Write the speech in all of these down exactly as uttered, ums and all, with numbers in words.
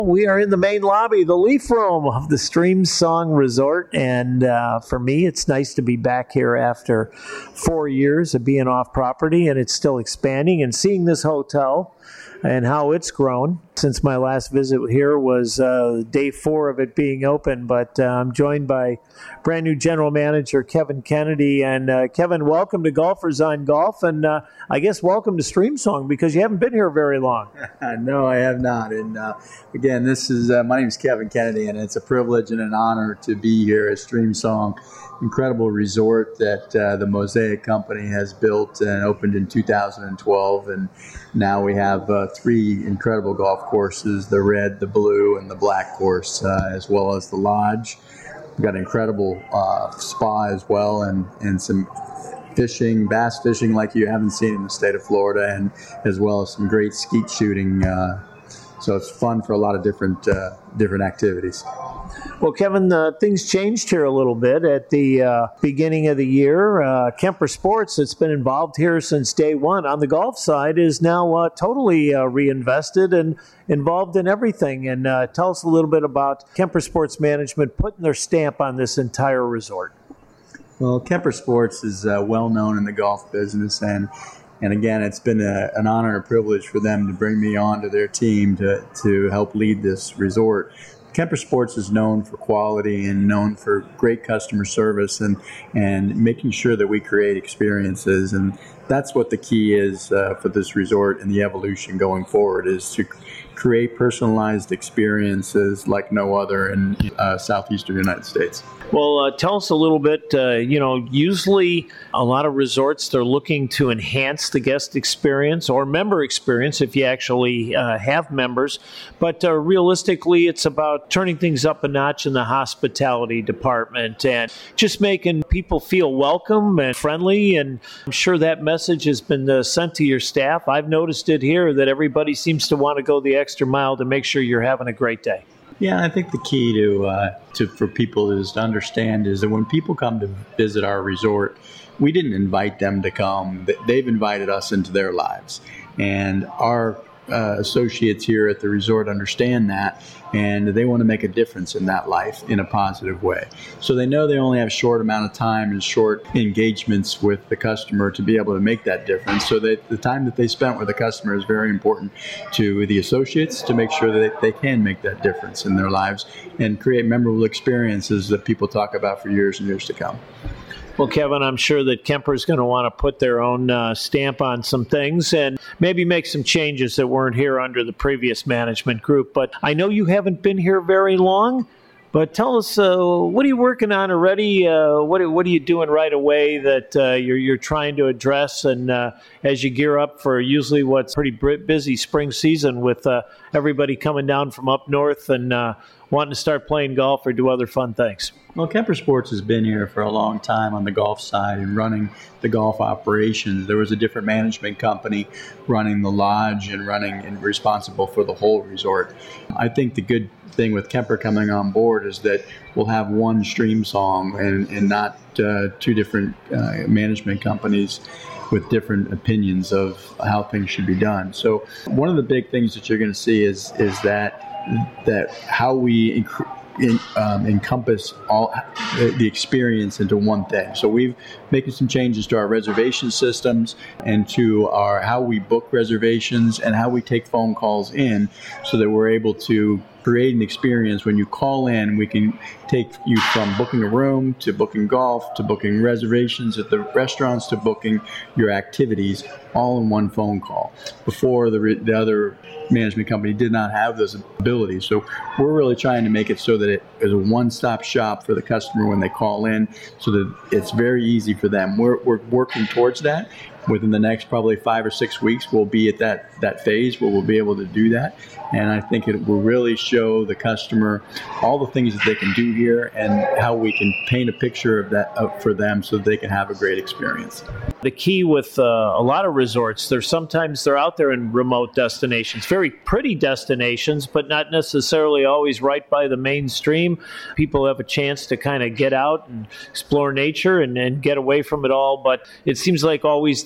We are in the main lobby, the Leaf Room of the Streamsong Resort, and uh, for me, it's nice to be back here after four years of being off property, and it's still expanding, and seeing this hotel and how it's grown since my last visit here was uh, day four of it being open. But uh, I'm joined by brand new general manager Kevin Kennedy. And uh, Kevin, welcome to Golfers on Golf, and uh, I guess welcome to Streamsong because you haven't been here very long. No, I have not. And uh, again, this is uh, my name is Kevin Kennedy, and it's a privilege and an honor to be here at Streamsong. Incredible resort that uh, the Mosaic Company has built and opened in two thousand twelve, and now we have uh, three incredible golf courses: the red, the blue, and the black course, uh, as well as the lodge. We've got an incredible uh, spa as well, and and some fishing, bass fishing like you haven't seen in the state of Florida, and as well as some great skeet shooting. Uh, so it's fun for a lot of different uh, different activities. Well, Kevin, uh, things changed here a little bit at the uh, beginning of the year. Uh, Kemper Sports, that's been involved here since day one on the golf side, is now uh, totally uh, reinvested and involved in everything. And uh, tell us a little bit about Kemper Sports Management putting their stamp on this entire resort. Well, Kemper Sports is uh, well known in the golf business, and and again, it's been a, an honor and a privilege for them to bring me onto their team to to help lead this resort. Kemper Sports is known for quality and known for great customer service and, and making sure that we create experiences. And that's what the key is uh, for this resort and the evolution going forward, is to create personalized experiences like no other in uh, southeastern United States. Well, uh, tell us a little bit, uh, you know, usually a lot of resorts, they're looking to enhance the guest experience or member experience if you actually uh, have members. But uh, realistically, it's about turning things up a notch in the hospitality department and just making people feel welcome and friendly. And I'm sure that message has been uh, sent to your staff. I've noticed it here that everybody seems to want to go the extra mile to make sure you're having a great day. Yeah, I think the key to uh, to for people is to understand is that when people come to visit our resort, we didn't invite them to come. They've invited us into their lives. And our uh, associates here at the resort understand that, and they want to make a difference in that life in a positive way. So they know they only have a short amount of time and short engagements with the customer to be able to make that difference. So that the time that they spent with the customer is very important to the associates to make sure that they can make that difference in their lives and create memorable experiences that people talk about for years and years to come. Well, Kevin, I'm sure that Kemper's going to want to put their own uh, stamp on some things and maybe make some changes that weren't here under the previous management group. But I know you haven't been here very long, but tell us, uh, what are you working on already? Uh, what, what are you doing right away that uh, you're, you're trying to address? And uh, as you gear up for usually what's pretty busy spring season with uh, everybody coming down from up north and uh, wanting to start playing golf or do other fun things. Well, Kemper Sports has been here for a long time on the golf side and running the golf operations. There was a different management company running the lodge and running and responsible for the whole resort. I think the good thing with Kemper coming on board is that we'll have one Streamsong and, and not uh, two different uh, management companies with different opinions of how things should be done. So one of the big things that you're going to see is is that that how we inc- in, um, encompass all the, the experience into one thing. So we've making some changes to our reservation systems and to our how we book reservations and how we take phone calls in, so that we're able to create an experience. When you call in, we can take you from booking a room to booking golf to booking reservations at the restaurants to booking your activities all in one phone call. Before, the, re- the other management company did not have those abilities. So we're really trying to make it so that it is a one-stop shop for the customer when they call in, so that it's very easy for them. We're, we're working towards that. Within the next probably five or six weeks, we'll be at that, that phase where we'll be able to do that. And I think it will really show the customer all the things that they can do here and how we can paint a picture of that up for them so that they can have a great experience. The key with uh, a lot of resorts, they're sometimes they're out there in remote destinations, very pretty destinations, but not necessarily always right by the mainstream. People have a chance to kind of get out and explore nature and, and get away from it all. But it seems like always the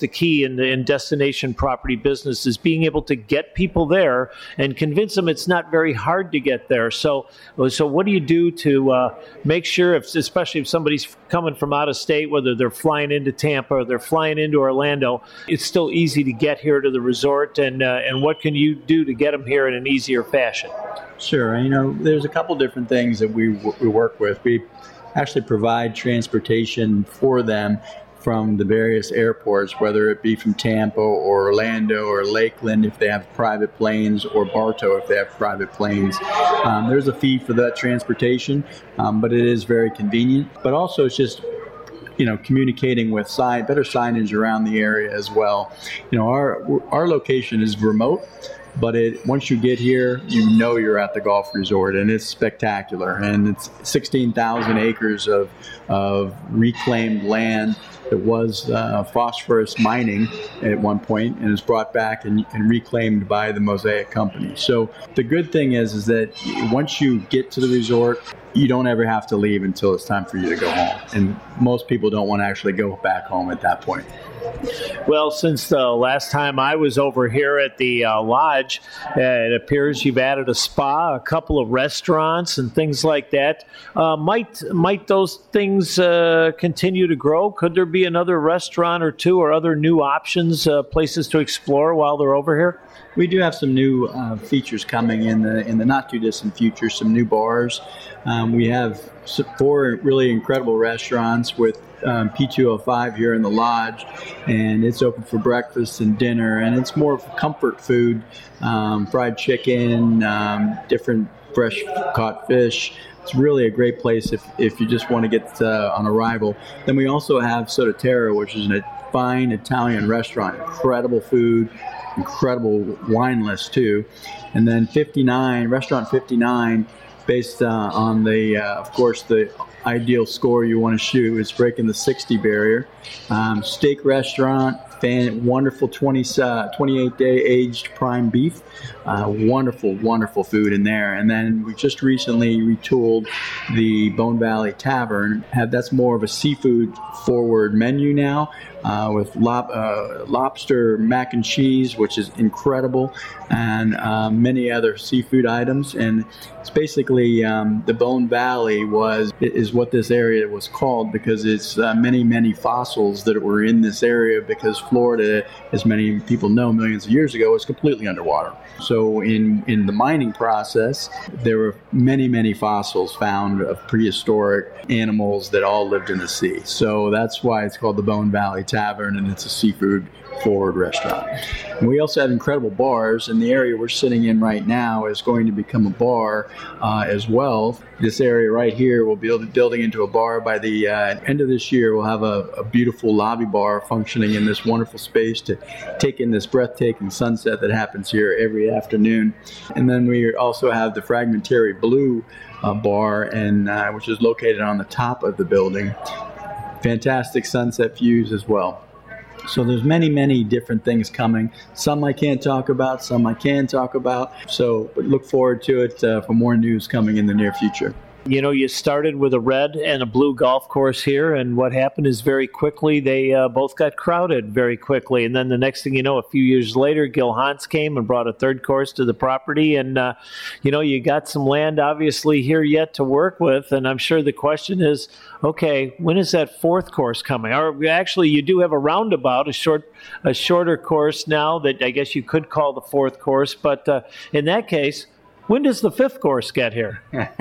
the key in the in destination property business is being able to get people there and convince them it's not very hard to get there. So, so what do you do to uh, make sure, if, especially if somebody's coming from out of state, whether they're flying into Tampa or they're flying into Orlando, it's still easy to get here to the resort, and uh, and what can you do to get them here in an easier fashion? Sure. You know, there's a couple different things that we we work with. We actually provide transportation for them from the various airports, whether it be from Tampa or Orlando or Lakeland if they have private planes, or Bartow if they have private planes. Um, there's a fee for that transportation, um, but it is very convenient. But also it's just, you know, communicating with sign, better signage around the area as well. You know, our our location is remote, but it once you get here, you know you're at the golf resort, and it's spectacular. And it's sixteen thousand acres of of reclaimed land that was uh, phosphorus mining at one point, and is brought back and, and reclaimed by the Mosaic Company. So the good thing is, is that once you get to the resort, you don't ever have to leave until it's time for you to go home. And most people don't want to actually go back home at that point. Well, since the last time I was over here at the uh, lodge, uh, it appears you've added a spa, a couple of restaurants, and things like that. Uh, might might those things uh, continue to grow? Could there be another restaurant or two, or other new options, uh, places to explore while they're over here? We do have some new uh, features coming in the in the not too distant future. Some new bars. Um, we have four really incredible restaurants with um, P two oh five here in the lodge, and it's open for breakfast and dinner, and it's more of comfort food, um, fried chicken, um, different fresh caught fish. It's really a great place if, if you just want to get uh, on arrival. Then we also have Sodaterra, which is a fine Italian restaurant, incredible food, incredible wine list too. And then fifty-nine, Restaurant fifty-nine, based uh, on the, uh, of course, the ideal score you want to shoot. It's breaking the sixty barrier. Um, steak restaurant, fan, wonderful twenty, uh, twenty-eight day aged prime beef. Uh, wonderful, wonderful food in there. And then we just recently retooled the Bone Valley Tavern. Have, that's more of a seafood forward menu now, uh, with lob, uh, lobster mac and cheese, which is incredible, and uh, many other seafood items. And it's basically um, the Bone Valley was is what this area was called because it's uh, many, many fossils that were in this area, because Florida, as many people know, millions of years ago, was completely underwater. So in, in the mining process, there were many, many fossils found of prehistoric animals that all lived in the sea. So that's why it's called the Bone Valley Tavern, and it's a seafood forward restaurant. And we also have incredible bars, and the area we're sitting in right now is going to become a bar uh, as well. This area right here will be building into a bar. By the uh, end of this year, we'll have a, a beautiful lobby bar functioning in this wonderful space to take in this breathtaking sunset that happens here every afternoon. And then we also have the Fragmentary Blue uh, bar, and uh, which is located on the top of the building. Fantastic sunset views as well. So there's many, many different things coming. Some I can't talk about, some I can talk about. So look forward to it uh, for more news coming in the near future. You know, you started with a red and a blue golf course here, and what happened is very quickly they uh, both got crowded very quickly. And then the next thing you know, a few years later, Gil Hans came and brought a third course to the property. And, uh, you know, you got some land obviously here yet to work with. And I'm sure the question is, okay, when is that fourth course coming? Or actually, you do have a roundabout, a short, a shorter course now that I guess you could call the fourth course. But uh, in that case, when does the fifth course get here?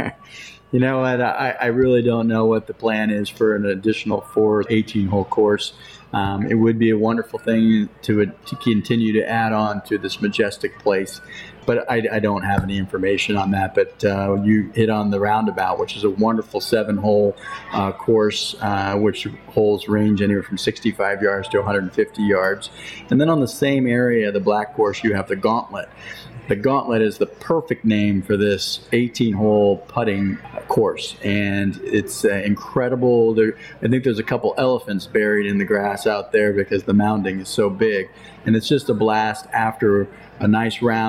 You know what? I, I really don't know what the plan is for an additional four eighteen-hole course. Um, it would be a wonderful thing to to continue to add on to this majestic place, but I, I don't have any information on that. But uh, you hit on the roundabout, which is a wonderful seven-hole uh, course, uh, which holes range anywhere from sixty-five yards to one hundred fifty yards. And then on the same area, the black course, you have the Gauntlet. The Gauntlet is the perfect name for this eighteen-hole putting course, and it's uh, incredible. There, I think there's a couple elephants buried in the grass out there because the mounding is so big, and it's just a blast after a nice round with your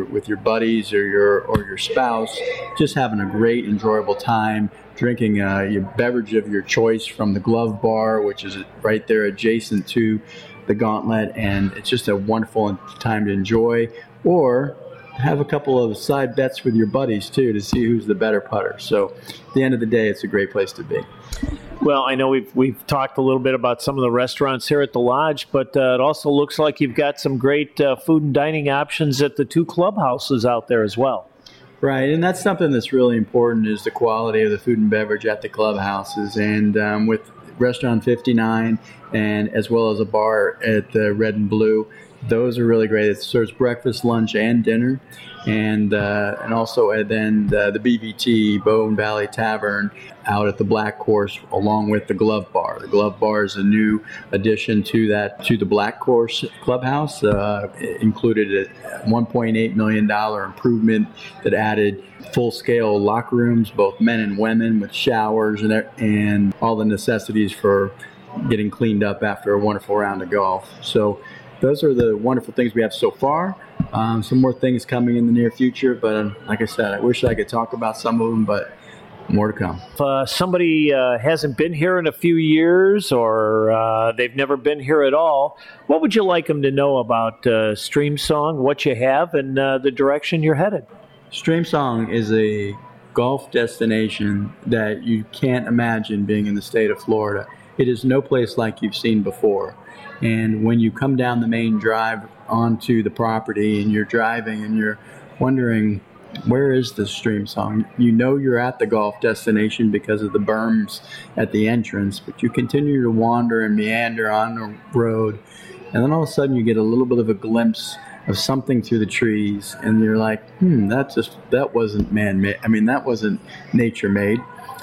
your with your buddies or your or your spouse, just having a great, enjoyable time, drinking uh, your beverage of your choice from the Glove Bar, which is right there adjacent to the Gauntlet, and it's just a wonderful time to enjoy. Or have a couple of side bets with your buddies too to see who's the better putter. So at the end of the day, it's a great place to be. Well, I know we've we've talked a little bit about some of the restaurants here at the Lodge, but uh, it also looks like you've got some great uh, food and dining options at the two clubhouses out there as well. Right, and that's something that's really important, is the quality of the food and beverage at the clubhouses. And um, with Restaurant fifty-nine, and as well as a bar at the Red and Blue, those are really great. It serves breakfast, lunch, and dinner. And uh, and also uh, then the, the B V T, Bone Valley Tavern, out at the Black Course, along with the Glove Bar. The Glove Bar is a new addition to that to the Black Course Clubhouse. Uh, it included a one point eight million dollars improvement that added full-scale locker rooms, both men and women, with showers and and all the necessities for getting cleaned up after a wonderful round of golf. So those are the wonderful things we have so far. Um, some more things coming in the near future, but um, like I said, I wish I could talk about some of them, but more to come. If uh, somebody uh, hasn't been here in a few years, or uh, they've never been here at all, what would you like them to know about uh, Streamsong, what you have, and uh, the direction you're headed? Streamsong is a golf destination that you can't imagine being in the state of Florida. It is no place like you've seen before. And when you come down the main drive onto the property and you're driving and you're wondering, where is the Streamsong? You know you're at the golf destination because of the berms at the entrance, but you continue to wander and meander on the road, and then all of a sudden you get a little bit of a glimpse of something through the trees, and you're like, hmm, that just that wasn't man-made. I mean, that wasn't nature-made.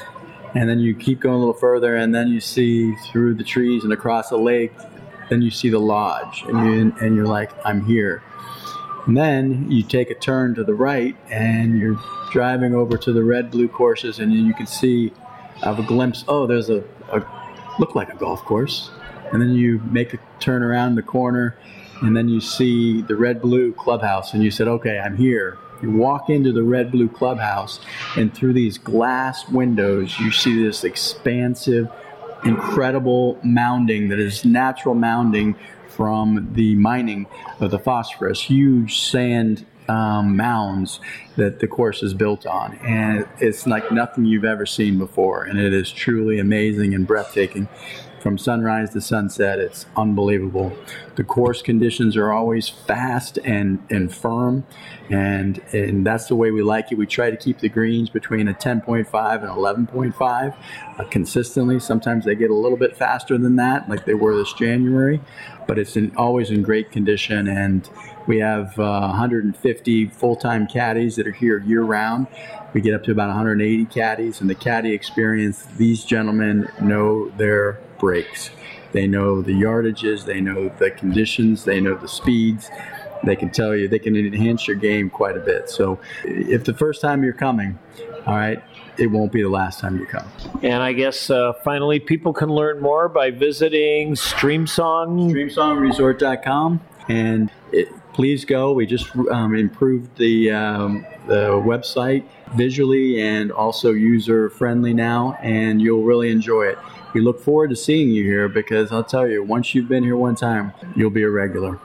And then you keep going a little further, and then you see through the trees and across the lake, then you see the Lodge, and, you, and you're like, I'm here. And then you take a turn to the right, and you're driving over to the Red Blue courses, and you can see, have a glimpse, oh, there's a, a look like a golf course. And then you make a turn around the corner, and then you see the Red Blue clubhouse, and you said, okay, I'm here. You walk into the Red Blue clubhouse, and through these glass windows, you see this expansive, incredible mounding that is natural mounding from the mining of the phosphorus, huge sand um, mounds that the course is built on. And it's like nothing you've ever seen before, and it is truly amazing and breathtaking. From sunrise to sunset, it's unbelievable. The course conditions are always fast and, and firm, and and that's the way we like it. We try to keep the greens between a ten point five and eleven point five uh, consistently. Sometimes they get a little bit faster than that, like they were this January, but it's in, always in great condition. And we have uh, one hundred fifty full-time caddies that are here year-round. We get up to about one hundred eighty caddies, and the caddy experience, these gentlemen know their breaks. They know the yardages, they know the conditions, they know the speeds. They can tell you, they can enhance your game quite a bit. So if the first time you're coming, all right, it won't be the last time you come. And I guess uh, finally, people can learn more by visiting Streamsong. Streamsong Resort dot com, and it, please go. We just um, improved the um, the website visually and also user friendly now, and you'll really enjoy it. We look forward to seeing you here, because I'll tell you, once you've been here one time, you'll be a regular.